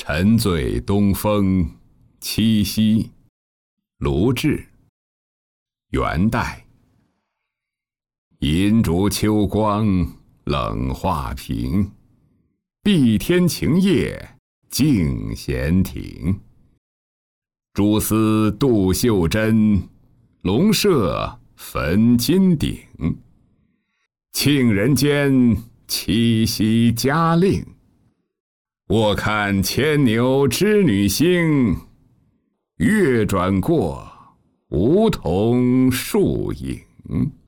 沉醉东风，七夕，卢志。元代。银烛秋光冷画屏，碧天晴夜静闲庭。蛛丝镀绣针，龙麝焚金鼎。庆人间，七夕佳令。卧看牵牛织女星，月转过梧桐树影。